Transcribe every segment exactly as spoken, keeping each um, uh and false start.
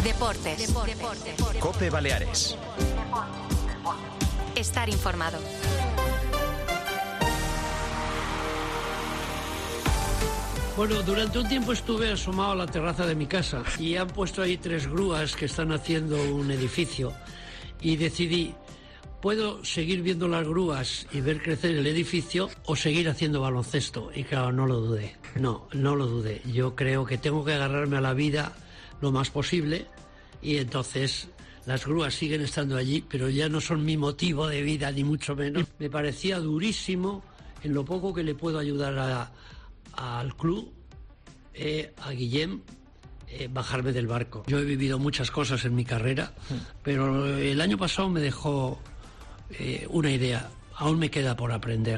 Deportes. Deportes. Deportes. COPE Baleares. Estar informado. Bueno, durante un tiempo estuve asomado a la terraza de mi casa y han puesto ahí tres grúas que están haciendo un edificio y decidí, ¿puedo seguir viendo las grúas y ver crecer el edificio o seguir haciendo baloncesto? Y claro, no lo dudé, no, no lo dudé. Yo creo que tengo que agarrarme a la vida lo más posible y entonces las grúas siguen estando allí, pero ya no son mi motivo de vida, ni mucho menos. Me parecía durísimo en lo poco que le puedo ayudar a... al club, eh, a Guillem, eh, bajarme del barco. Yo he vivido muchas cosas en mi carrera, pero el año pasado me dejó eh, una idea. Aún me queda por aprender.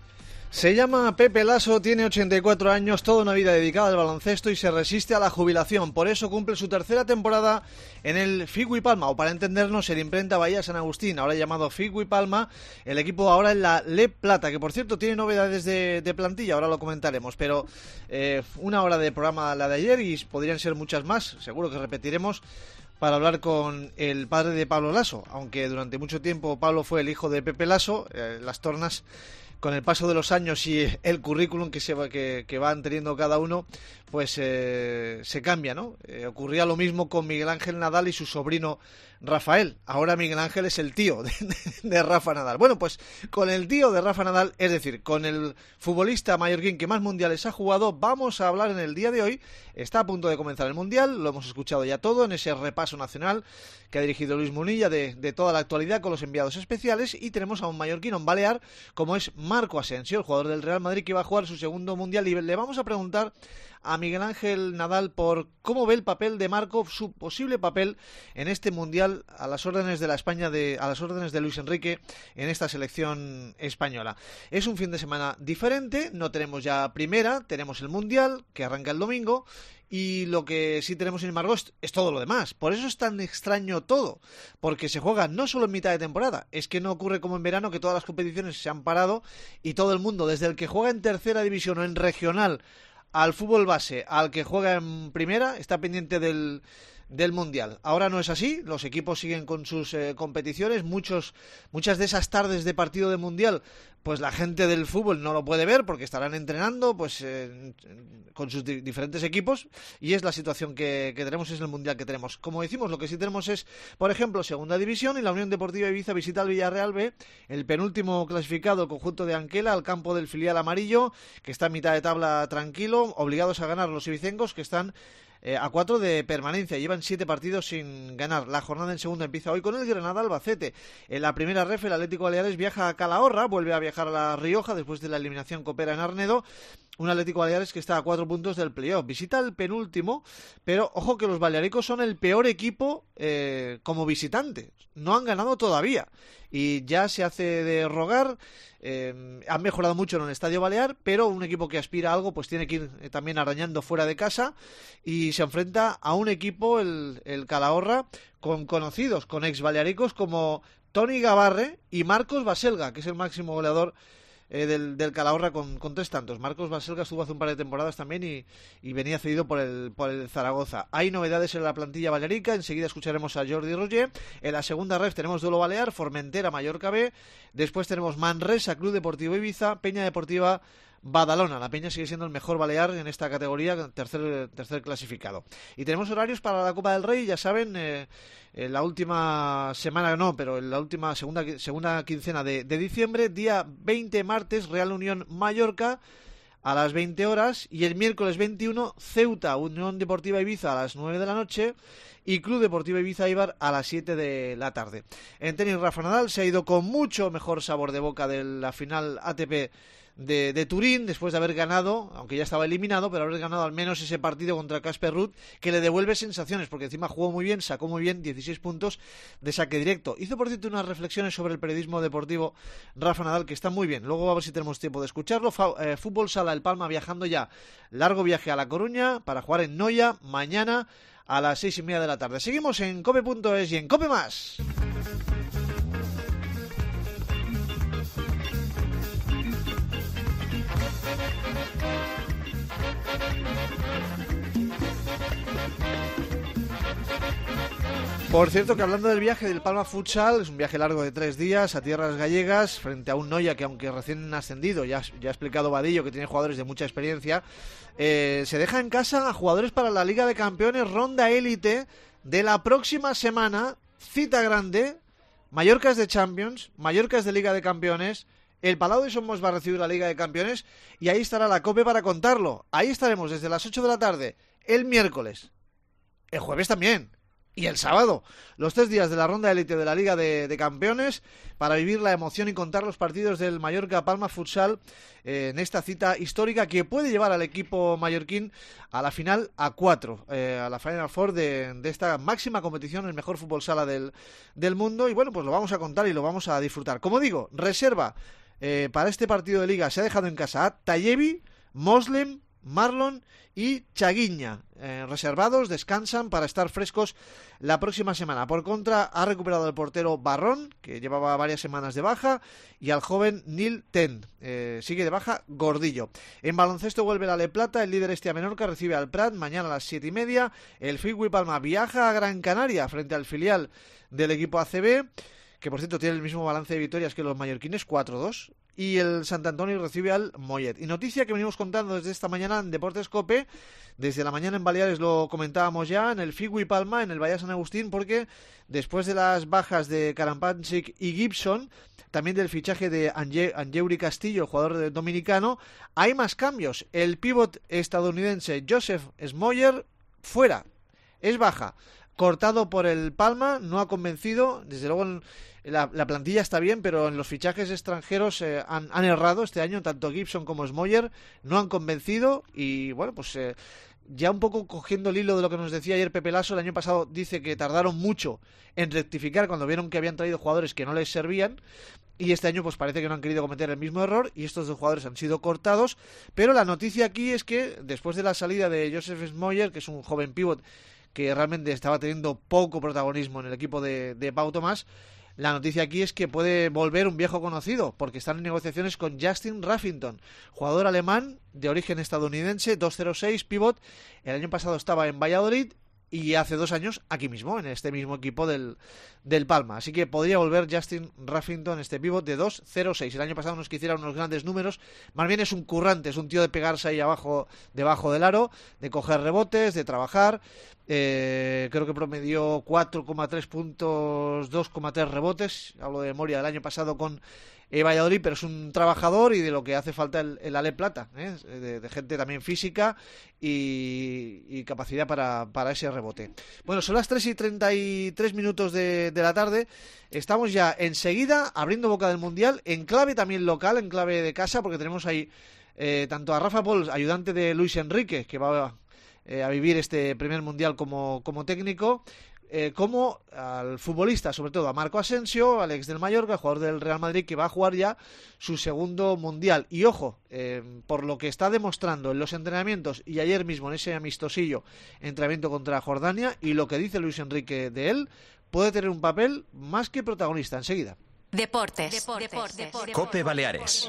Se llama Pepe Laso, tiene ochenta y cuatro años, toda una vida dedicada al baloncesto y se resiste a la jubilación. Por eso cumple su tercera temporada en el Figui Palma, o para entendernos, el Imprenta Bahía San Agustín, ahora llamado Figui Palma, el equipo ahora en la Le Plata, que por cierto tiene novedades de, de plantilla, ahora lo comentaremos, pero eh, una hora de programa la de ayer y podrían ser muchas más, seguro que repetiremos, para hablar con el padre de Pablo Laso, aunque durante mucho tiempo Pablo fue el hijo de Pepe Laso, eh, las tornas... Con el paso de los años y el currículum que se va, que, que van teniendo cada uno, pues eh, se cambia, ¿no? Eh, ocurría lo mismo con Miguel Ángel Nadal y su sobrino Rafael. Ahora Miguel Ángel es el tío de, de, de Rafa Nadal. Bueno, pues con el tío de Rafa Nadal, es decir, con el futbolista mallorquín que más mundiales ha jugado, vamos a hablar en el día de hoy. Está a punto de comenzar el mundial, lo hemos escuchado ya todo en ese repaso nacional que ha dirigido Luis Munilla de, de toda la actualidad con los enviados especiales, y tenemos a un mallorquín, a un balear, como es Marco Asensio, el jugador del Real Madrid que va a jugar su segundo mundial, y le vamos a preguntar a Miguel Ángel Nadal por cómo ve el papel de Marco, su posible papel en este mundial a las órdenes de la España, de, a las órdenes de Luis Enrique en esta selección española. Es un fin de semana diferente, no tenemos ya primera, tenemos el mundial que arranca el domingo. Y lo que sí tenemos, sin embargo, es, es todo lo demás. Por eso es tan extraño todo, porque se juega no solo en mitad de temporada. Es que no ocurre como en verano, que todas las competiciones se han parado y todo el mundo, desde el que juega en tercera división o en regional, al fútbol base, al que juega en primera, está pendiente del... del mundial. Ahora no es así, los equipos siguen con sus eh, competiciones, muchos muchas de esas tardes de partido de mundial, pues la gente del fútbol no lo puede ver porque estarán entrenando pues eh, con sus di- diferentes equipos, y es la situación que, que tenemos, es el mundial que tenemos. Como decimos, lo que sí tenemos es, por ejemplo, segunda división, y la Unión Deportiva Ibiza visita al Villarreal B, el penúltimo clasificado, el conjunto de Anquela, al campo del filial amarillo, que está en mitad de tabla tranquilo, obligados a ganar los ibicencos, que están Eh, a cuatro de permanencia, llevan siete partidos sin ganar. La jornada en segunda empieza hoy con el Granada Albacete. En la primera ref, el Atlético Baleares viaja a Calahorra, vuelve a viajar a La Rioja después de la eliminación copera en Arnedo. Un Atlético Baleares que está a cuatro puntos del playoff. Visita el penúltimo, pero ojo que los balearicos son el peor equipo eh, como visitantes. No han ganado todavía y ya se hace de rogar. Eh, han mejorado mucho en el Estadio Balear, pero un equipo que aspira a algo pues tiene que ir eh, también arañando fuera de casa, y se enfrenta a un equipo, el, el Calahorra, con conocidos, con ex balearicos como Toni Gabarre y Marcos Baselga, que es el máximo goleador Eh, del, del Calahorra con, con tres tantos. Marcos Baselga estuvo hace un par de temporadas también y, y venía cedido por el, por el Zaragoza. Hay novedades en la plantilla balearica, enseguida escucharemos a Jordi Roger. En la segunda ref tenemos duelo balear, Formentera, Mallorca B, después tenemos Manresa, Club Deportivo Ibiza, Peña Deportiva Badalona. La Peña sigue siendo el mejor balear en esta categoría, tercer, tercer clasificado. Y tenemos horarios para la Copa del Rey, ya saben, eh, en la última semana no, pero en la última segunda, segunda quincena de, de diciembre, día veinte martes, Real Unión Mallorca a las veinte horas, y el miércoles veintiuno, Ceuta, Unión Deportiva Ibiza a las nueve de la noche, y Club Deportivo Ibiza Eibar a las siete de la tarde. En tenis, Rafa Nadal se ha ido con mucho mejor sabor de boca de la final A T P De, de Turín, después de haber ganado, aunque ya estaba eliminado, pero haber ganado al menos ese partido contra Casper Ruud, que le devuelve sensaciones, porque encima jugó muy bien, sacó muy bien, dieciséis puntos de saque directo. Hizo, por cierto, unas reflexiones sobre el periodismo deportivo Rafa Nadal, que están muy bien. Luego a ver si tenemos tiempo de escucharlo. Fa- eh, Fútbol Sala El Palma viajando ya, largo viaje a La Coruña para jugar en Noia mañana a las seis y media de la tarde. Seguimos en cope punto es y en Cope Más. Por cierto, que hablando del viaje del Palma Futsal, es un viaje largo de tres días a tierras gallegas, frente a un Noia que, aunque recién ascendido, ya, ya ha explicado Vadillo que tiene jugadores de mucha experiencia, eh, se deja en casa a jugadores para la Liga de Campeones, ronda élite de la próxima semana, cita grande, Mallorca es de Champions, Mallorca es de Liga de Campeones, el Palau de Somos va a recibir la Liga de Campeones y ahí estará la COPE para contarlo. Ahí estaremos desde las ocho de la tarde, el miércoles, el jueves también. Y el sábado, los tres días de la ronda élite de la Liga de, de Campeones para vivir la emoción y contar los partidos del Mallorca Palma Futsal eh, en esta cita histórica que puede llevar al equipo mallorquín a la final a cuatro, eh, a la Final Four de, de esta máxima competición, el mejor fútbol sala del, del mundo. Y bueno, pues lo vamos a contar y lo vamos a disfrutar. Como digo, reserva eh, para este partido de Liga se ha dejado en casa a Tayevi, Moslem, Marlon y Chaguiña, eh, reservados, descansan para estar frescos la próxima semana. Por contra, ha recuperado el portero Barrón, que llevaba varias semanas de baja, y al joven Nil Ten, eh, sigue de baja Gordillo. En baloncesto vuelve la Le Plata, el líder Estia Menorca recibe al Prat mañana a las siete y media. El Figui Palma viaja a Gran Canaria frente al filial del equipo A C B, que por cierto tiene el mismo balance de victorias que los mallorquines, cuatro dos. Y el Sant Antoni recibe al Mollet. Y noticia que venimos contando desde esta mañana en Deportes COPE, desde la mañana en Baleares lo comentábamos ya, en el Figui Palma, en el Valle San Agustín, porque después de las bajas de Karampancic y Gibson, también del fichaje de Ange, Angeuri Castillo, jugador dominicano, hay más cambios. El pívot estadounidense Joseph Smoyer, fuera, es baja. Cortado por el Palma, no ha convencido, desde luego en la, la plantilla está bien, pero en los fichajes extranjeros eh, han, han errado este año, tanto Gibson como Smoyer no han convencido y bueno, pues eh, ya un poco cogiendo el hilo de lo que nos decía ayer Pepe Lasso, el año pasado dice que tardaron mucho en rectificar cuando vieron que habían traído jugadores que no les servían. Y este año pues parece que no han querido cometer el mismo error y estos dos jugadores han sido cortados, pero la noticia aquí es que después de la salida de Joseph Smoyer, que es un joven pívot que realmente estaba teniendo poco protagonismo en el equipo de, de Pau Tomás, la noticia aquí es que puede volver un viejo conocido, porque están en negociaciones con Justin Ruffington, jugador alemán de origen estadounidense, dos cero seis, pívot. El año pasado estaba en Valladolid y hace dos años aquí mismo, en este mismo equipo del, del Palma. Así que podría volver Justin Ruffington, este pívot de dos cero seis. El año pasado nos quisiera unos grandes números. Más bien es un currante, es un tío de pegarse ahí abajo, debajo del aro, de coger rebotes, de trabajar. Eh, creo que promedió cuatro coma tres puntos, dos coma tres rebotes. Hablo de memoria del año pasado con eh, Valladolid, pero es un trabajador y de lo que hace falta el, el Ale Plata, ¿eh? de, de gente también física y, y capacidad para, para ese rebote. Bueno, son las tres y treinta y tres minutos de, de la tarde. Estamos ya enseguida abriendo boca del Mundial, en clave también local, en clave de casa, porque tenemos ahí eh, tanto a Rafa Pols, ayudante de Luis Enrique, que va a Eh, a vivir este primer mundial como, como técnico, eh, como al futbolista, sobre todo a Marco Asensio, al ex del Mallorca, jugador del Real Madrid, que va a jugar ya su segundo mundial. Y ojo, eh, por lo que está demostrando en los entrenamientos y ayer mismo en ese amistosillo entrenamiento contra Jordania, y lo que dice Luis Enrique de él, puede tener un papel más que protagonista. Enseguida. Deportes. Deportes. Deportes. Deportes. COPE Baleares.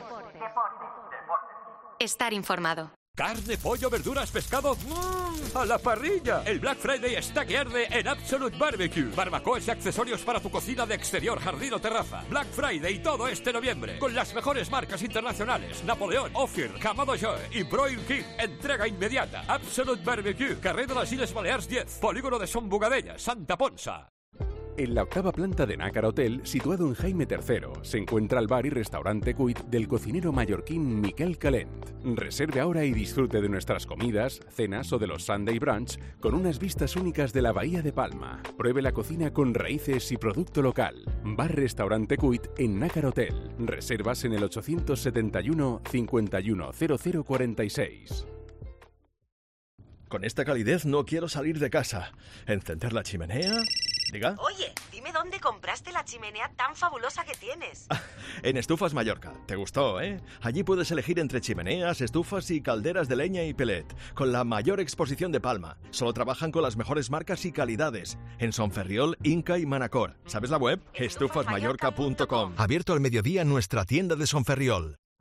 Estar informado. Carne, pollo, verduras, pescado, ¡mmm! ¡A la parrilla! El Black Friday está que arde en Absolute Barbecue. Barbacoas y accesorios para tu cocina de exterior, jardín o terraza. Black Friday todo este noviembre. Con las mejores marcas internacionales. Napoleón, Ophir, Camado Joe y Broil King. Entrega inmediata. Absolute Barbecue. Carrer de las Illes Balears diez. Polígono de Son Bugadella, Santa Ponsa. En la octava planta de Nácar Hotel, situado en Jaime tercero, se encuentra el bar y restaurante Cuit del cocinero mallorquín Miquel Calent. Reserve ahora y disfrute de nuestras comidas, cenas o de los Sunday Brunch con unas vistas únicas de la Bahía de Palma. Pruebe la cocina con raíces y producto local. Bar-restaurante Cuit en Nácar Hotel. Reservas en el ochocientos setenta y uno, cincuenta y uno, cero cero cuarenta y seis. Con esta calidez no quiero salir de casa. ¿Encender la chimenea? ¿Diga? Oye, dime dónde compraste la chimenea tan fabulosa que tienes. En Estufas Mallorca. Te gustó, ¿eh? Allí puedes elegir entre chimeneas, estufas y calderas de leña y pellet, con la mayor exposición de Palma. Solo trabajan con las mejores marcas y calidades. En Son Ferriol, Inca y Manacor. ¿Sabes la web? estufas mallorca punto com. Abierto al mediodía en nuestra tienda de Son Ferriol.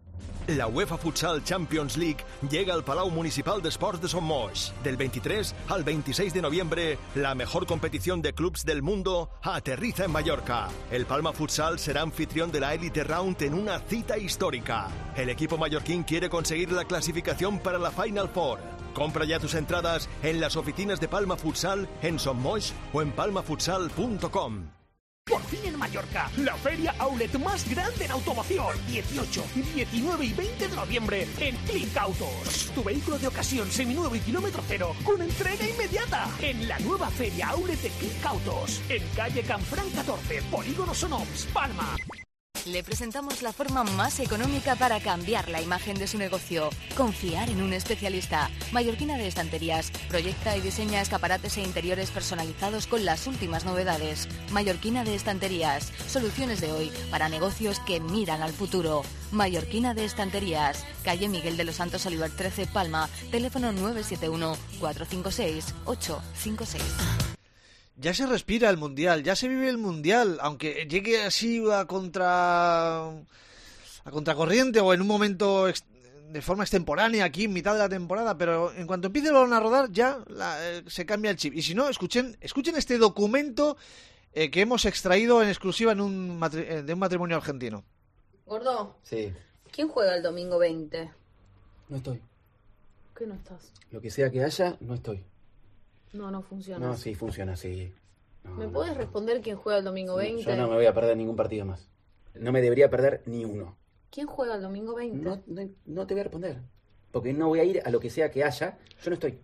La UEFA Futsal Champions League llega al Palau Municipal d'Esports de Son Moix. Del veintitrés al veintiséis de noviembre, la mejor competición de clubs del mundo aterriza en Mallorca. El Palma Futsal será anfitrión de la Elite Round en una cita histórica. El equipo mallorquín quiere conseguir la clasificación para la Final Four. Compra ya tus entradas en las oficinas de Palma Futsal en Son Moix o en palma futsal punto com. Por fin en Mallorca, la feria outlet más grande en automoción. dieciocho, diecinueve y veinte de noviembre en Click Autos. Tu vehículo de ocasión seminuevo y kilómetro cero con entrega inmediata en la nueva feria outlet de Click Autos. En calle Canfrán catorce, Polígono Sonoms, Palma. Le presentamos la forma más económica para cambiar la imagen de su negocio. Confiar en un especialista. Mallorquina de Estanterías. Proyecta y diseña escaparates e interiores personalizados con las últimas novedades. Mallorquina de Estanterías. Soluciones de hoy para negocios que miran al futuro. Mallorquina de Estanterías. Calle Miguel de los Santos Oliver trece, Palma. Teléfono nueve siete uno, cuatro cinco seis, ocho cinco seis. Ya se respira el Mundial, ya se vive el Mundial, aunque llegue así a contra a contracorriente o en un momento ex, de forma extemporánea aquí en mitad de la temporada, pero en cuanto empiece el balón a rodar ya la, eh, se cambia el chip. Y si no, escuchen escuchen este documento eh, que hemos extraído en exclusiva en un matri- eh, de un matrimonio argentino. Gordo. Sí. ¿Quién juega el domingo veinte? No estoy. ¿Qué no estás? Lo que sea que haya, no estoy. No, no funciona. No, así. sí, funciona así. No, ¿Me no, puedes no. responder quién juega el domingo veinte? Yo no me voy a perder ningún partido más. No me debería perder ni uno. ¿Quién juega el domingo veinte? No, no, no te voy a responder. Porque no voy a ir a lo que sea que haya. Yo no estoy.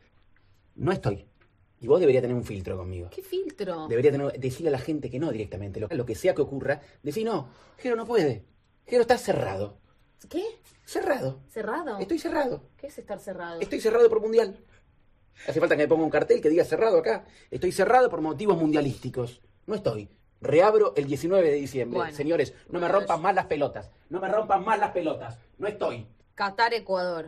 No estoy. Y vos deberías tener un filtro conmigo. ¿Qué filtro? Debería tener, decirle a la gente que no directamente. Lo, lo que sea que ocurra, decir no. Jero no puede. Jero está cerrado. ¿Qué? Cerrado. ¿Cerrado? Estoy cerrado. ¿Qué es estar cerrado? Estoy cerrado por mundial. Hace falta que me ponga un cartel que diga cerrado acá. Estoy cerrado por motivos mundialísticos. No estoy. Reabro el diecinueve de diciembre. Bueno, Señores, no me rompan más las pelotas. No me rompan más las pelotas. No estoy. Qatar-Ecuador.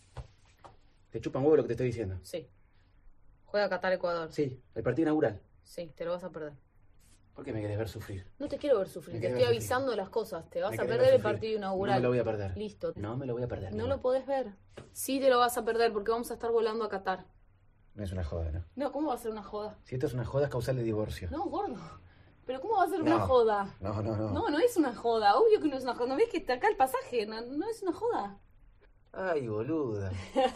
¿Te chupan huevo lo que te estoy diciendo? Sí. Juega Qatar-Ecuador. Sí, el partido inaugural. Sí, te lo vas a perder. ¿Por qué me querés ver sufrir? No te quiero ver sufrir, Me te querés estoy ver avisando de las cosas. Te vas Me a querés perder ver el sufrir. partido inaugural. No me lo voy a perder. Listo. No me lo voy a perder. No no. lo podés ver. Sí te lo vas a perder porque vamos a estar volando a Qatar. No es una joda, ¿no? No, ¿cómo va a ser una joda? Si esto es una joda, es causal de divorcio. No, gordo. ¿Pero cómo va a ser No. una joda? No, no, no. No, no es una joda. Obvio que no es una joda. ¿No ves que está acá el pasaje? No, no es una joda. Ay, boluda.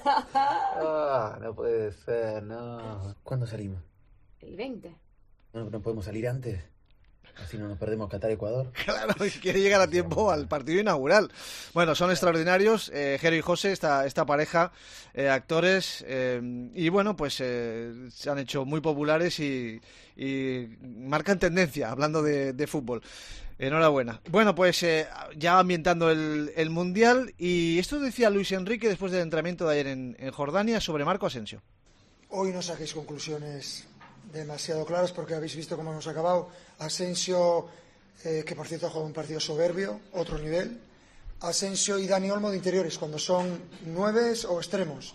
Ah, no puede ser, no. ¿Cuándo salimos? El veinte. ¿No, no podemos salir antes? Así no nos perdemos Qatar-Ecuador. Claro, quiere llegar a tiempo al partido inaugural. Bueno, son extraordinarios, eh, Jero y José, esta, esta pareja, eh, actores, eh, y bueno, pues eh, se han hecho muy populares y, y marcan tendencia, hablando de, de fútbol. Enhorabuena. Bueno, pues eh, ya ambientando el, el Mundial, y esto decía Luis Enrique después del entrenamiento de ayer en, en Jordania sobre Marco Asensio. Hoy no saquéis conclusiones demasiado claras porque habéis visto cómo hemos acabado. Asensio, eh, que por cierto ha jugado un partido soberbio, otro nivel. Asensio y Dani Olmo de interiores, cuando son nueves o extremos.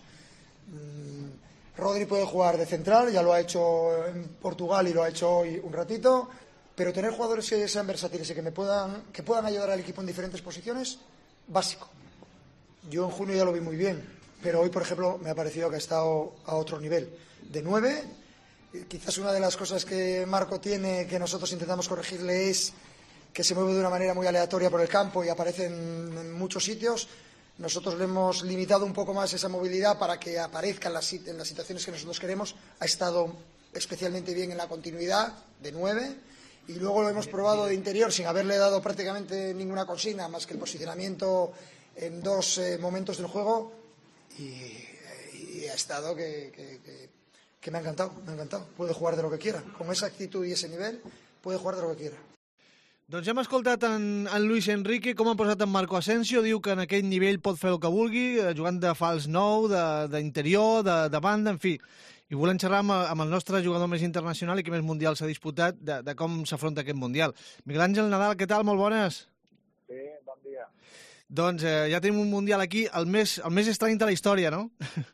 Mm, Rodri puede jugar de central, ya lo ha hecho en Portugal y lo ha hecho hoy un ratito, pero tener jugadores que sean versátiles y que, me puedan, que puedan ayudar al equipo en diferentes posiciones, básico. Yo en junio ya lo vi muy bien, pero hoy, por ejemplo, me ha parecido que ha estado a otro nivel. De nueve... Quizás una de las cosas que Marco tiene, que nosotros intentamos corregirle, es que se mueve de una manera muy aleatoria por el campo y aparece en, en muchos sitios. Nosotros le hemos limitado un poco más esa movilidad para que aparezca en las, en las situaciones que nosotros queremos. Ha estado especialmente bien en la continuidad, de nueve, y luego lo hemos probado de interior sin haberle dado prácticamente ninguna consigna, más que el posicionamiento en dos eh, momentos del juego, y, y ha estado que... que, que que me ha encantado, me ha encantado. Puede jugar de lo que quiera. Con esa actitud y ese nivel, puede jugar de lo que quiera. Doncs ja hem escoltat en, en Luis Enrique com ha posat en Marco Asensio, diu que en aquell nivell pot fer el que vulgui, jugant de fals nou, d'interior, de, de, de banda, en fi. I volem xerrar amb, amb el nostre jugador més internacional i que més mundial s'ha disputat, de, de com s'afronta aquest mundial. Miguel Àngel Nadal, què tal? Molt bones. Sí, bon dia. Doncs eh, ja tenim un mundial aquí, el més, el més estrany de la història, no?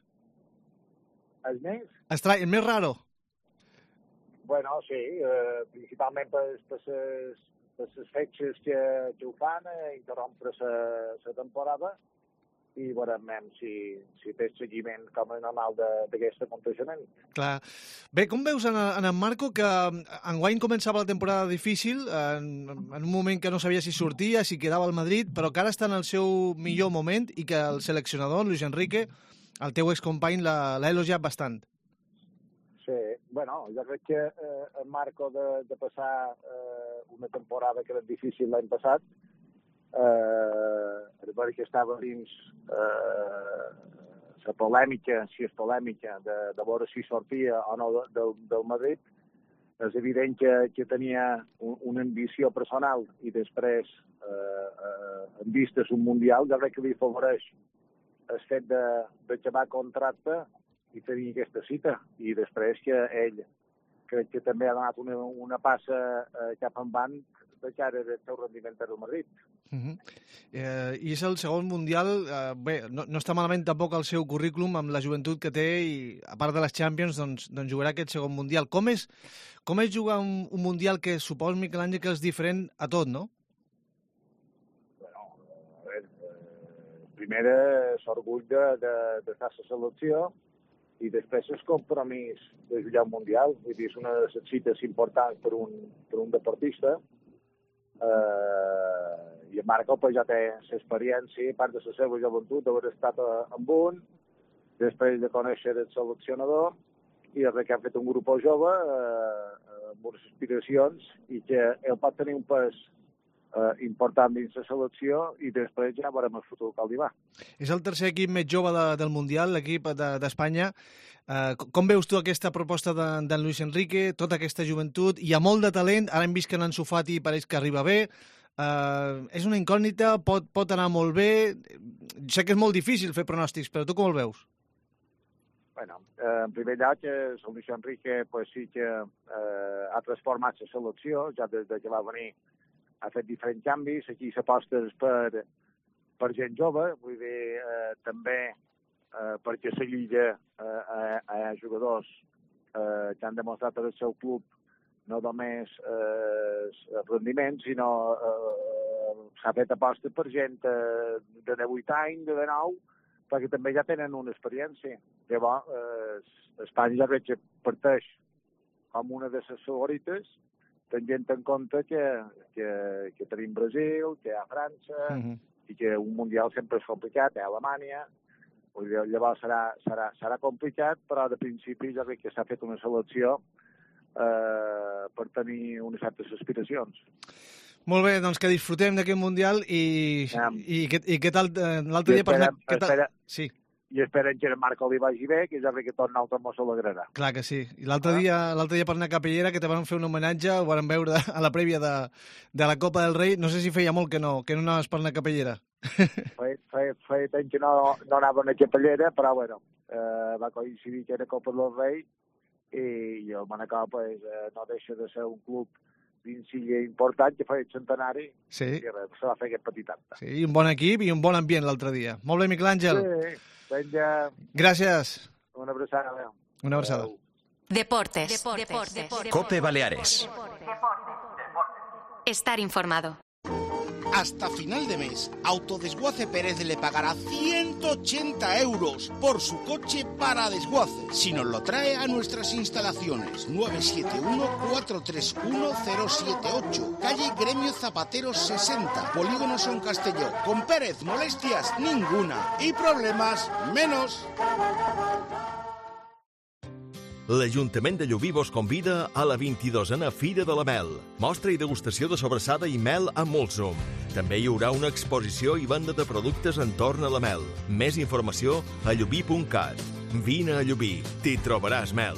El més? Estrany, el més raro. Bueno, sí, eh, principalment per, per, ses, per les fetges que, que ho fan, eh, interrompre la temporada i veurem si, si té seguiment com a normal d'aquest aconteixement. Clar. Bé, com veus en, en en Marco que enguany començava la temporada difícil, en, en un moment que no sabia si sortia, si quedava al Madrid, però que ara està en el seu millor moment i que el seleccionador, Luis Enrique, el teu excompany, l'ha elogiat bastant. Sí, bueno, jo crec que eh, en Marco de, de passar eh, una temporada que era difícil l'any passat, eh, perquè estava dins eh, la polèmica, si és polèmica, de, de veure si sortia o no de, de, del Madrid, és evident que, que tenia un, una ambició personal i després, eh, eh, en vistes un mundial, jo crec que li favoreix el fet de, de acabar contracte i tenir aquesta cita. I després que ell crec que també ha donat una, una passa eh, cap en banc de cara del seu rendiment del Madrid. Uh -huh. eh, I és el segon mundial, eh, bé, no, no està malament tampoc el seu currículum amb la joventut que té i a part de les Champions doncs, doncs jugarà aquest segon mundial. Com és, com és jugar un, un mundial que supos, Miquel Àngel, que és diferent a tot, no? Primer és orgull de, de, de fer la selecció i després és compromís de jugar un mundial. Vull dir, és una de les cites importants per un, per un deportista. Eh, I en Marco pues, ja té l'experiència, part de la seva joventut, d'haver estat amb un, després de conèixer el seleccionador, i de que ha fet un grup jove eh, amb unes aspiracions i que ell pot tenir un pes Uh, important dins la selecció i després ja veurem el futur que li va. És el tercer equip més jove de, del Mundial, l'equip d'Espanya. De, uh, com veus tu aquesta proposta d'en de, de Luis Enrique, tota aquesta joventut? Hi ha molt de talent, ara hem vist que Ansu Fati pareix que arriba bé. Uh, és una incògnita, pot, pot anar molt bé. Sé que és molt difícil fer pronòstics, però tu com el veus? Bueno, eh, en primer lloc, el Luis Enrique pues, sí que eh, ha transformat la selecció, ja des de que va venir ha fet diferents canvis, aquí s'aposta per, per gent jove, vull dir, eh, també eh, perquè la Lliga eh, hi ha jugadors eh, que han demostrat al seu club no només eh, rendiment, sinó eh, s'ha fet aposta per gent eh, de divuit anys, de dinou, perquè també ja tenen una experiència. Llavors, eh, Espanya ja veig que parteix com una de les favorites, tenint en compte que, que, que tenim Brasil, que hi ha França, uh-huh. i que un mundial sempre és complicat, hi ha Alemanya, llavors serà, serà, serà complicat, però de principi ja crec que s'ha fet una selecció eh, per tenir unes certes aspiracions. Molt bé, doncs que disfrutem d'aquest mundial i, ja. i, i, i què tal l'altre dia per anar... Espera, sí. I esperen que el Marco li vagi bé, que ja crec que tot nosaltres mos alegrarà. Clar que sí. I l'altre ah. dia, l'altre dia per anar a Capellera, que te van fer un homenatge, ho van veure a la prèvia de, de la Copa del Rei. No sé si feia molt que no, que no anaves per anar a Capellera. Feia, feia, feia temps que no, no anava a Capellera, però bueno, eh, va coincidir que era Copa del Rei i el Manacor pues, eh, no deixa de ser un club d'insilla important, que feia el centenari, sí. i res, se va fer aquest petit acte. Sí, un bon equip i un bon ambient l'altre dia. Molt bé, Miquel Àngel. Sí. Venga. Gracias. Una abraçada. Una abraçada. Deportes. Deportes. Deportes. Deportes. Cope Baleares. Estar informado. Hasta final de mes, Autodesguace Pérez le pagará ciento ochenta euros por su coche para desguace si nos lo trae a nuestras instalaciones. nueve siete uno, cuatro tres uno, cero siete ocho, calle Gremio Zapateros sesenta, Polígono Son Castelló. Con Pérez, molestias ninguna y problemas menos. L'Ajuntament de Llubí vos convida a la vint-i-dosena Fira de la Mel. Mostra i degustació de sobrassada i mel a Molsum. També hi haurà una exposició i venda de productes entorn a la mel. Més informació a llubí punt cat. Vine a Llubí, t'hi trobaràs mel.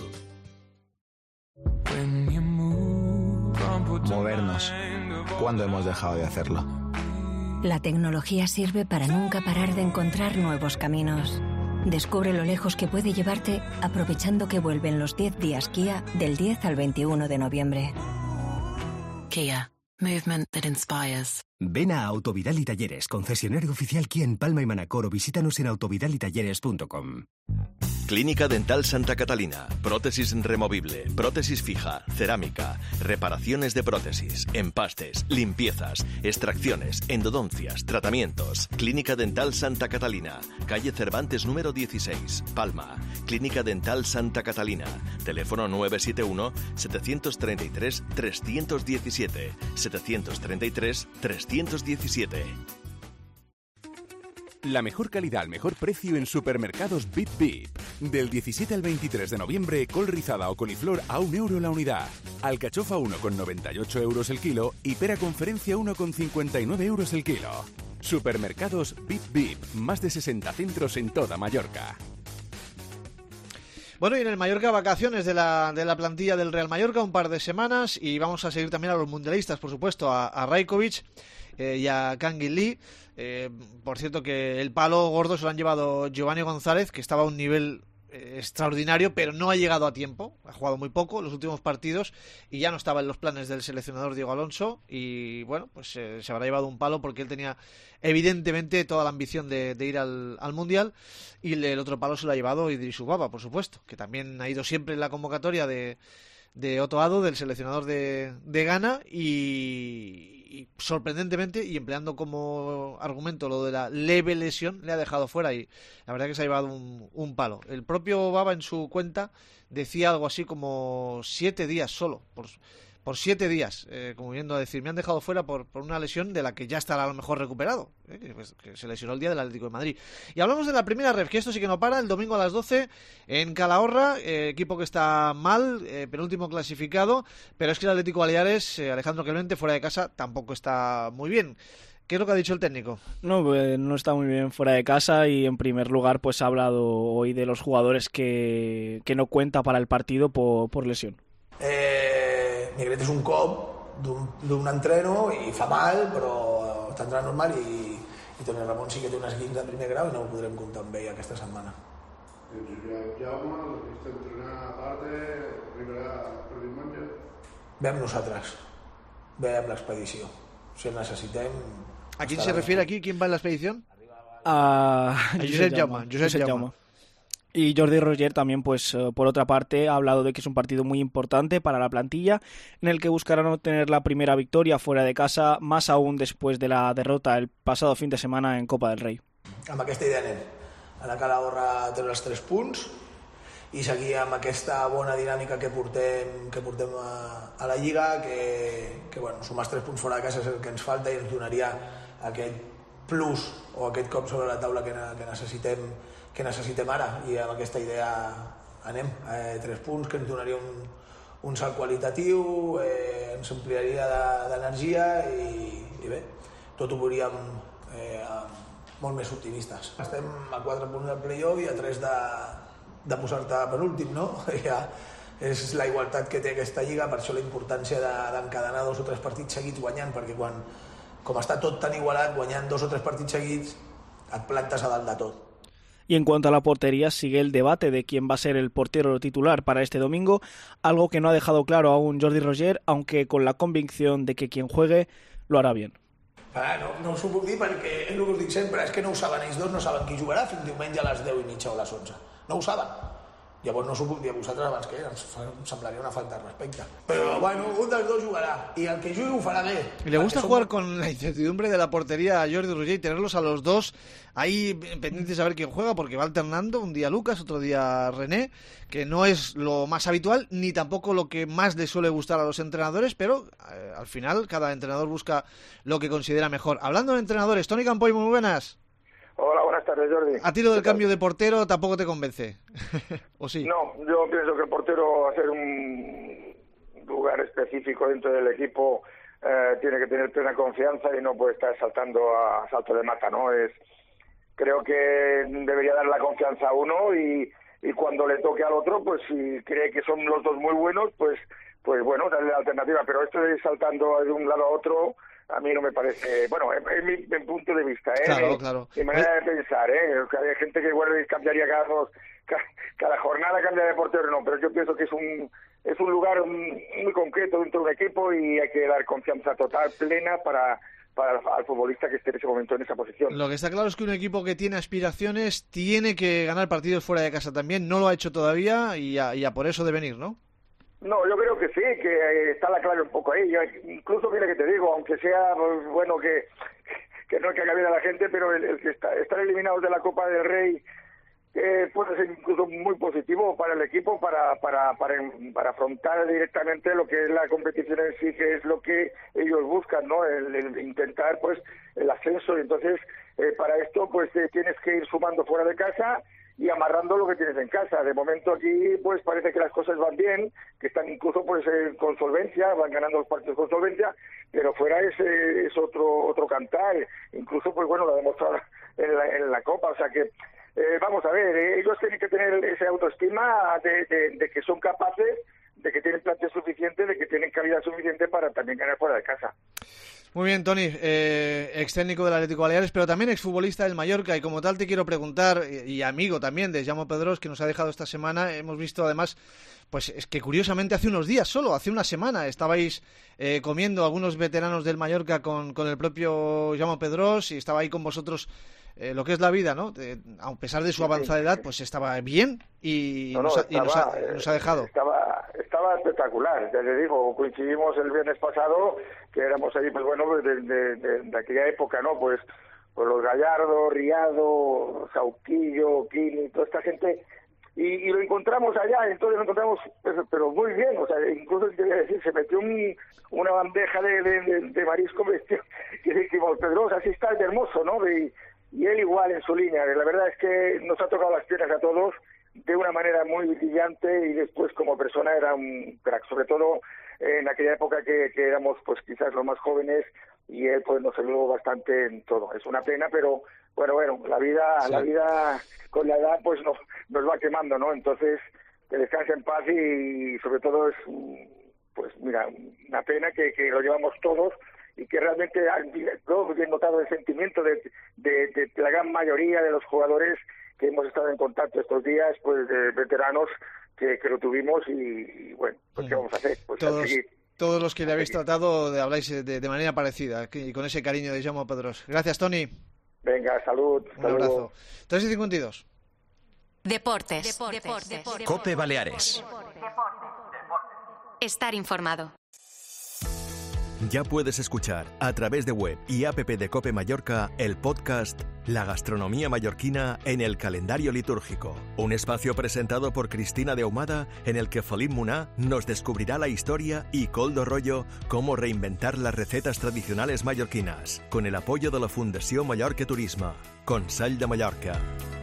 Movernos. ¿Cuándo hemos dejado de hacerlo? La tecnología sirve para nunca parar de encontrar nuevos caminos. Descubre lo lejos que puede llevarte aprovechando que vuelven los diez días Kia del diez al veintiuno de noviembre. Kia. Movement that inspires. Ven a Autovidal y Talleres, concesionario oficial Kia en Palma y Manacor, o visítanos en autovidal y talleres punto com. Clínica Dental Santa Catalina. Prótesis removible, prótesis fija, cerámica, reparaciones de prótesis, empastes, limpiezas, extracciones, endodoncias, tratamientos. Clínica Dental Santa Catalina. Calle Cervantes número dieciséis, Palma. Clínica Dental Santa Catalina. Teléfono nueve siete uno, siete tres tres, tres uno siete, siete tres tres, tres uno siete. La mejor calidad al mejor precio en supermercados Bip Bip. Del diecisiete al veintitrés de noviembre, col rizada o coliflor a un euro la unidad. Alcachofa uno con noventa y ocho euros el kilo y pera conferencia uno con cincuenta y nueve euros el kilo. Supermercados Bip Bip. Más de sesenta centros en toda Mallorca. Bueno, y en el Mallorca vacaciones de la, de la plantilla del Real Mallorca, un par de semanas, y vamos a seguir también a los mundialistas, por supuesto, a, a Rajkovic eh, y a Kangin Lee. Eh, por cierto que el palo gordo se lo han llevado Giovanni González, que estaba a un nivel eh, extraordinario, pero no ha llegado a tiempo, ha jugado muy poco los últimos partidos y ya no estaba en los planes del seleccionador Diego Alonso, y bueno, pues eh, se habrá llevado un palo porque él tenía evidentemente toda la ambición de, de ir al, al Mundial, y el, el otro palo se lo ha llevado Idrissou Baba, por supuesto, que también ha ido siempre en la convocatoria de, de Otto Addo, del seleccionador de, de Ghana, y y sorprendentemente, y empleando como argumento lo de la leve lesión, le ha dejado fuera, y la verdad que se ha llevado un, un palo. El propio Baba en su cuenta decía algo así como siete días solo, por, por siete días, eh, como viendo a decir, me han dejado fuera por, por una lesión de la que ya estará a lo mejor recuperado, eh, que, pues, que se lesionó el día del Atlético de Madrid. Y hablamos de la primera ref, que esto sí que no para, el domingo a las doce en Calahorra, eh, equipo que está mal, eh, penúltimo clasificado, pero es que el Atlético Baleares, eh, Alejandro Clemente, fuera de casa, tampoco está muy bien. ¿Qué es lo que ha dicho el técnico? No, pues no está muy bien fuera de casa, y en primer lugar pues ha hablado hoy de los jugadores que, que no cuenta para el partido por, por lesión. Eh... Negret és un cop d'un entreno i fa mal, però està entrant normal, i, i Toni Ramon sí que té un esguinç de primer grau i no ho podrem comptar amb ell aquesta setmana. Jaume, l'està entrenant a part, arribarà per diumenge? Ve amb nosaltres, ve amb l'expedició. Si el necessitem... ¿A quién se refiere aquí? ¿Quién va en la expedición? A, a Josep Jaume. Josep Jaume. Y Jordi Roger también, pues por otra parte, ha hablado de que es un partido muy importante para la plantilla, en el que buscarán obtener la primera victoria fuera de casa, más aún después de la derrota el pasado fin de semana en Copa del Rei. Amb aquesta idea anem. Anar a Calahorra a treure els tres punts i seguir amb aquesta bona dinàmica que portem, que portem a, a la Lliga, que, que bueno, sumar els tres punts fora de casa és el que ens falta i ens donaria aquest plus o aquest cop sobre la taula que, que necessitem que necessitem ara, i amb aquesta idea anem. Eh, tres punts que ens donaria un, un salt qualitatiu, eh, ens ampliaria d'energia i, i bé, tot ho veuríem eh, molt més optimistes. Estem a quatre punts del play-off i a tres de, de posar-te penúltim, no? Ja és la igualtat que té aquesta lliga, per això la importància d'encadenar dos o tres partits seguits guanyant, perquè quan, com està tot tan igualat, guanyant dos o tres partits seguits et plantes a dalt de tot. Y en cuanto a la portería, sigue el debate de quién va a ser el portero titular para este domingo, algo que no ha dejado claro aún Jordi Roger, aunque con la convicción de que quien juegue lo hará bien. Ah, no, no us ho puc dir perquè és el que us dic sempre, és que no ho saben ells dos, no saben qui jugarà fins diumenge a les deu i mitja o a les onze. No ho saben. Llavors no us ho puc dir a vosaltres abans que ens semblaria una falta de respecte. Però bueno, un dels dos jugarà i el que jugui ho farà bé. Y le gusta jugar con la incertidumbre de la portería a Jordi Roger y tenerlos a los dos ahí pendientes a ver quién juega, porque va alternando un día Lucas, otro día René, que no es lo más habitual ni tampoco lo que más le suele gustar a los entrenadores, pero eh, al final cada entrenador busca lo que considera mejor. Hablando de entrenadores, Toni Campoy, muy buenas. Hola, buenas tardes, Jordi. A ti lo del cambio de portero tampoco te convence, ¿o sí? No, yo pienso que el portero, hacer un lugar específico dentro del equipo, eh, tiene que tener plena confianza y no puede estar saltando a salto de mata, ¿no? Es, creo que debería dar la confianza a uno y, y cuando le toque al otro, pues si cree que son los dos muy buenos, pues, pues bueno, darle la alternativa. Pero esto de ir saltando de un lado a otro, a mí no me parece, bueno, es, es mi, mi punto de vista, ¿eh? Claro, mi, claro. mi manera de pensar, ¿eh? Que hay gente que igual cambiaría cada dos, cada, cada jornada cambia de portero, no, pero yo pienso que es un es un lugar muy concreto dentro de un equipo y hay que dar confianza total, plena para para el, al futbolista que esté en ese momento en esa posición. Lo que está claro es que un equipo que tiene aspiraciones tiene que ganar partidos fuera de casa también. No lo ha hecho todavía y ya, y ya por eso debe venir, ¿no? No, yo creo que sí, que está la clave un poco ahí. Yo, incluso, mira que te digo, aunque sea, pues, bueno, que, que no hay que caber a la gente, pero el, el que está, estar eliminados de la Copa del Rey eh, puede ser incluso muy positivo para el equipo, para, para, para, para afrontar directamente lo que es la competición en sí, que es lo que ellos buscan, ¿no? El, el intentar, pues, el ascenso. Y entonces, eh, para esto, pues, eh, tienes que ir sumando fuera de casa y amarrando lo que tienes en casa. De momento aquí pues parece que las cosas van bien, que están incluso pues eh, con solvencia, van ganando los partidos con solvencia, pero fuera es, eh, es otro otro cantar. Incluso pues bueno, lo ha demostrado en la, en la Copa, o sea que eh, vamos a ver, eh, ellos tienen que tener esa autoestima de, de, de que son capaces, de que tienen plantel suficiente, de que tienen calidad suficiente para también ganar fuera de casa. Muy bien, Toni, eh, ex técnico del Atlético Baleares, pero también exfutbolista del Mallorca, y como tal te quiero preguntar, y, y amigo también de Jaume Pedrós, que nos ha dejado esta semana. Hemos visto además, pues es que curiosamente hace unos días, solo hace una semana, estabais eh, comiendo algunos veteranos del Mallorca con, con el propio Jaume Pedrós, y estaba ahí con vosotros eh, lo que es la vida, ¿no? Eh, a pesar de su avanzada edad, pues estaba bien y, no, no, nos, ha, estaba, y nos, ha, nos ha dejado. Estaba, estaba espectacular, ya te digo, coincidimos el viernes pasado, que éramos ahí, pues bueno, de, de, de, de aquella época, ¿no? Pues, pues los Gallardo, Riado, Sauquillo, Kini, toda esta gente, y, y lo encontramos allá, entonces lo encontramos, pues, pero muy bien, o sea, incluso te voy a decir, se metió un, una bandeja de, de, de, de marisco vestido, que dijimos, Pedro, así está de hermoso, ¿no? Y, y él igual en su línea, la verdad es que nos ha tocado las piernas a todos de una manera muy brillante, y después como persona era un crack, sobre todo en aquella época que, que éramos pues quizás los más jóvenes, y él pues nos ayudó bastante en todo. Es una pena, pero bueno, bueno, la vida, sí. la vida con la edad pues nos, nos va quemando, ¿no? Entonces, que descanse en paz, y sobre todo es, pues mira, una pena que, que lo llevamos todos, y que realmente luego he notado el sentimiento de, de, de la gran mayoría de los jugadores que hemos estado en contacto estos días, pues de veteranos que, que lo tuvimos, y, y bueno, pues ¿qué vamos a hacer? Pues todos, a seguir. Todos los que le habéis tratado de, habláis de, de manera parecida, y con ese cariño de Jaume Pedrós. Gracias, Toni. Venga, salud. Un abrazo. tres y cincuenta y dos. Deportes. Deportes. Deportes. Deportes. Cope Baleares. Estar informado. Ya puedes escuchar a través de web y app de Cope Mallorca el podcast La gastronomía mallorquina en el calendario litúrgico. Un espacio presentado por Cristina de Ahumada, en el que Felip Muná nos descubrirá la historia y Coldo Rollo cómo reinventar las recetas tradicionales mallorquinas, con el apoyo de la Fundació Mallorca Turisme, Consell de Mallorca.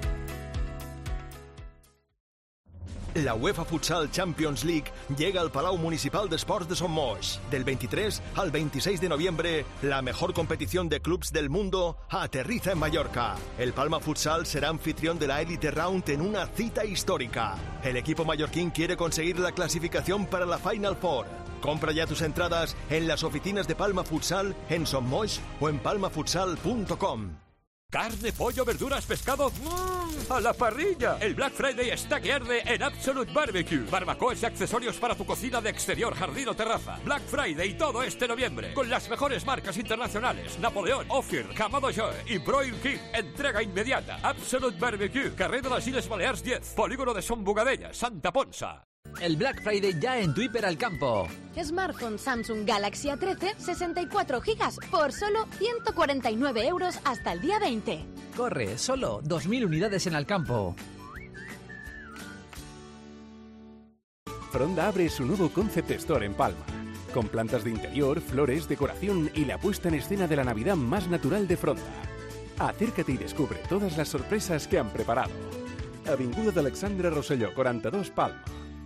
La UEFA Futsal Champions League llega al Palau Municipal de Esports de Son Moix. Del veintitrés al veintiséis de noviembre, la mejor competición de clubs del mundo aterriza en Mallorca. El Palma Futsal será anfitrión de la Elite Round en una cita histórica. El equipo mallorquín quiere conseguir la clasificación para la Final Four. Compra ya tus entradas en las oficinas de Palma Futsal en Son Moix o en palma futsal punto com. Carne, pollo, verduras, pescado, ¡mmm! ¡A la parrilla! El Black Friday está que arde en Absolute Barbecue. Barbacoas y accesorios para tu cocina de exterior, jardín o terraza. Black Friday todo este noviembre. Con las mejores marcas internacionales. Napoleón, Ophir, Camado Joe y Broil King. Entrega inmediata. Absolute Barbecue. Carrer de las Illes Balears diez. Polígono de Son Bogadella, Santa Ponsa. El Black Friday ya en tu Hiper al Campo. Smartphone Samsung Galaxy A trece, sesenta y cuatro gigas por solo ciento cuarenta y nueve euros hasta el día veinte. Corre, solo dos mil unidades en Alcampo. Fronda abre su nuevo Concept Store en Palma, con plantas de interior, flores, decoración y la puesta en escena de la Navidad más natural de Fronda. Acércate y descubre todas las sorpresas que han preparado. Avinguda d'Alexandre Rosselló, cuarenta y dos, Palma.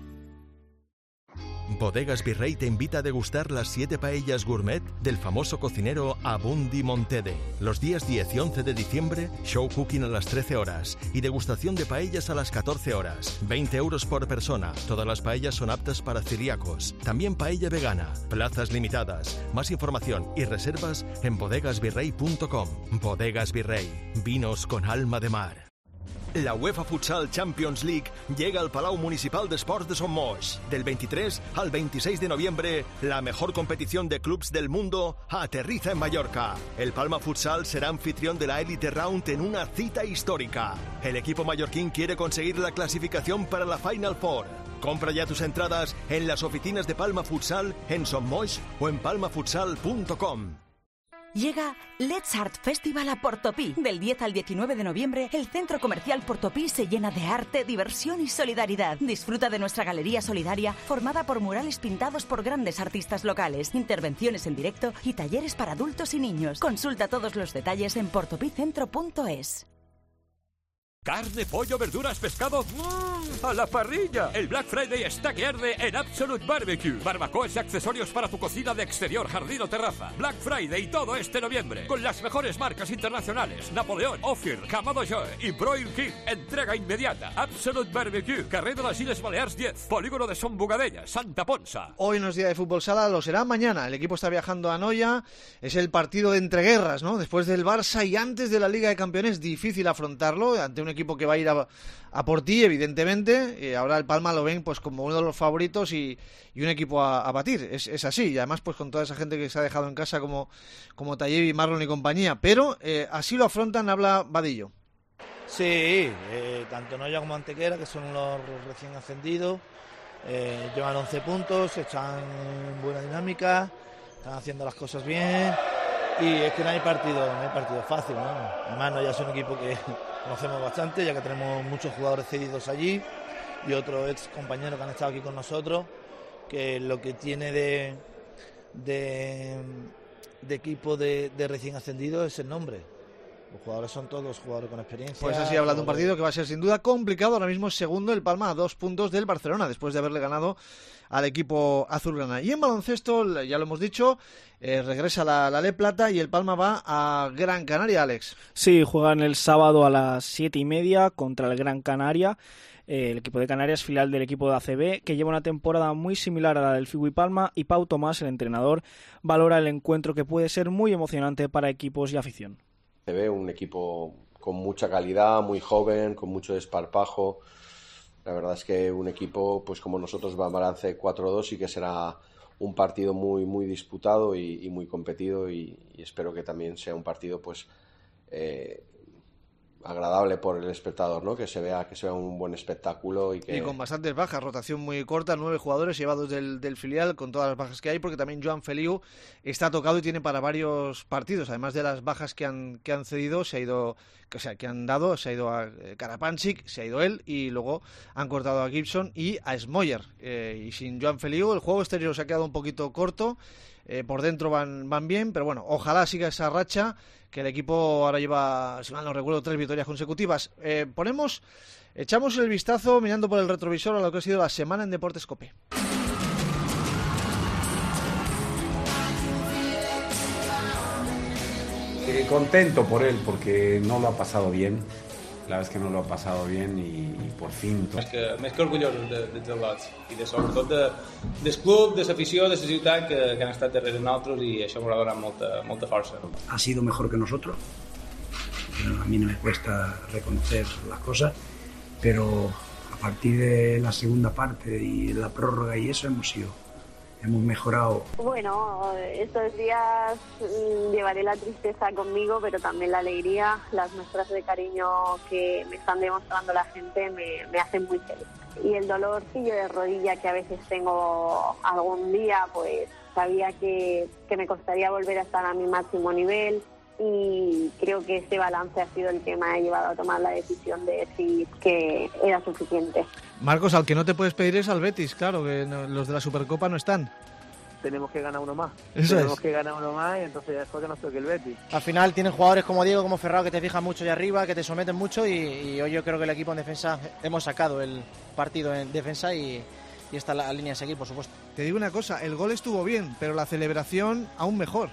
Bodegas Virrey te invita a degustar las siete paellas gourmet del famoso cocinero Abundi Montede. Los días diez y once de diciembre, show cooking a las trece horas y degustación de paellas a las catorce horas. veinte euros por persona. Todas las paellas son aptas para celíacos. También paella vegana. Plazas limitadas. Más información y reservas en bodegas virrey punto com. Bodegas Virrey. Vinos con alma de mar. La UEFA Futsal Champions League llega al Palau Municipal d'Esports de Son Moix. Del veintitrés al veintiséis de noviembre, la mejor competición de clubs del mundo aterriza en Mallorca. El Palma Futsal será anfitrión de la Elite Round en una cita histórica. El equipo mallorquín quiere conseguir la clasificación para la Final Four. Compra ya tus entradas en las oficinas de Palma Futsal, en Son Moix o en palma futsal punto com. Llega Let's Art Festival a Portopí. Del diez al diecinueve de noviembre, el centro comercial Portopí se llena de arte, diversión y solidaridad. Disfruta de nuestra galería solidaria formada por murales pintados por grandes artistas locales, intervenciones en directo y talleres para adultos y niños. Consulta todos los detalles en portopicentro punto es. Carne, pollo, verduras, pescado, ¡mmm! ¡A la parrilla! El Black Friday está que arde en Absolute Barbecue. Barbacoas y accesorios para tu cocina de exterior, jardín o terraza. Black Friday todo este noviembre. Con las mejores marcas internacionales. Napoleón, Ophir, Camado Joe y Broil King. Entrega inmediata. Absolute Barbecue. Carrer de las Illes Balears diez. Polígono de Son Bugadella, Santa Ponsa. Hoy no es día de fútbol sala, lo será mañana. El equipo está viajando a Anoia. Es el partido de entreguerras, ¿no? Después del Barça y antes de la Liga de Campeones, difícil afrontarlo ante un equipo que va a ir a, a por ti, evidentemente. Y ahora el Palma lo ven pues como uno de los favoritos y, y un equipo a, a batir. Es, es así, y además pues con toda esa gente que se ha dejado en casa como, como Tallevi, Marlon y compañía. Pero eh, así lo afrontan, habla Vadillo. Sí, eh, tanto Noya como Antequera, que son los recién ascendidos, eh, llevan once puntos, están en buena dinámica, están haciendo las cosas bien. Y es que no hay partido, no hay partido fácil, ¿no? Además, Noya es un equipo que conocemos bastante, ya que tenemos muchos jugadores cedidos allí y otros ex compañeros que han estado aquí con nosotros, que lo que tiene de, de, de equipo de, de recién ascendido es el nombre. Los jugadores son todos jugadores con experiencia. Pues así habla de un partido que va a ser sin duda complicado. Ahora mismo es segundo el Palma a dos puntos del Barcelona, después de haberle ganado al equipo azulgrana. Y en baloncesto, ya lo hemos dicho, eh, regresa la, la Le Plata y el Palma va a Gran Canaria, Alex. Sí, juegan el sábado a las siete y media contra el Gran Canaria. Eh, el equipo de Canarias, filial del equipo de A C B, que lleva una temporada muy similar a la del Figui Palma, y Pau Tomás, el entrenador, valora el encuentro, que puede ser muy emocionante para equipos y afición. Se ve un equipo con mucha calidad, muy joven, con mucho desparpajo. La verdad es que un equipo, pues como nosotros, va a balance cuatro dos y que será un partido muy muy disputado y, y muy competido y, y espero que también sea un partido pues eh, agradable por el espectador, ¿no? Que se vea que sea un buen espectáculo y que... Y con bastantes bajas, rotación muy corta, nueve jugadores llevados del, del filial, con todas las bajas que hay, porque también Joan Feliu está tocado y tiene para varios partidos, además de las bajas que han que han cedido, se ha ido, o sea, que han dado, se ha ido a Karapanchik, se ha ido él, y luego han cortado a Gibson y a Smoyer, eh, y sin Joan Feliu el juego exterior se ha quedado un poquito corto. Eh, por dentro van, van bien, pero bueno, ojalá siga esa racha, que el equipo ahora lleva, si mal no recuerdo, tres victorias consecutivas. Eh, ponemos, echamos el vistazo mirando por el retrovisor a lo que ha sido la semana en Deportes COPE. Eh, contento por él, porque no lo ha pasado bien. La verdad és que no l'ha passat bien i, i por fin... Tot. Més que, més que orgullosos de, de tots i de, sobretot de, del club, de l'afició, de la ciutat que, que han estat darrere nosaltres i això m'ha donat molta, molta força. Ha sido mejor que nosotros. A mí no me cuesta reconocer las cosas, pero a partir de la segunda parte y la prórroga y eso hemos sido... hemos mejorado. Bueno, estos días llevaré la tristeza conmigo, pero también la alegría. Las muestras de cariño que me están demostrando la gente me, me hacen muy feliz. Y el dolorcillo de rodilla que a veces tengo algún día, pues sabía que, que me costaría volver a estar a mi máximo nivel. Y creo que ese balance ha sido el que me ha llevado a tomar la decisión de decir que era suficiente. Marcos, al que no te puedes pedir es al Betis, claro, que no, los de la Supercopa no están. Tenemos que ganar uno más. Eso Tenemos es. que ganar uno más y entonces después que nos toque el Betis. Al final tienen jugadores como Diego, como Ferrao, que te fijan mucho allá arriba, que te someten mucho y, y hoy yo creo que el equipo en defensa hemos sacado el partido en defensa y, y está la línea a seguir, por supuesto. Te digo una cosa, el gol estuvo bien, pero la celebración aún mejor.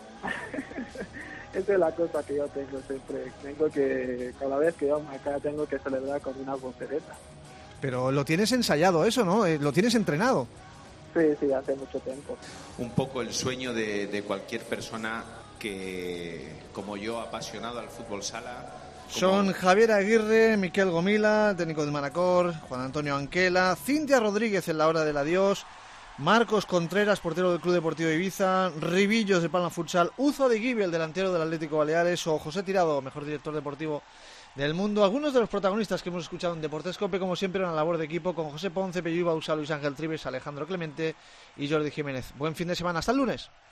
Esa es la cosa que yo tengo siempre. Tengo que, cada vez que vamos acá, tengo que celebrar con una voltereta. Pero lo tienes ensayado eso, ¿no? Lo tienes entrenado. Sí, sí, hace mucho tiempo. Un poco el sueño de, de cualquier persona que, como yo, apasionado al fútbol sala, Son Javier Aguirre, Miquel Gomila, técnico de Manacor, Juan Antonio Anquela, Cintia Rodríguez en la hora del adiós, Marcos Contreras, portero del Club Deportivo Ibiza, Ribillos de Palma Futsal, Uzo de Gibi, el delantero del Atlético Baleares, o José Tirado, mejor director deportivo del mundo. Algunos de los protagonistas que hemos escuchado en Deportes Cope, como siempre, una labor de equipo con José Ponce, Pello Bausa, Luis Ángel Tribes, Alejandro Clemente y Jordi Jiménez. Buen fin de semana, hasta el lunes.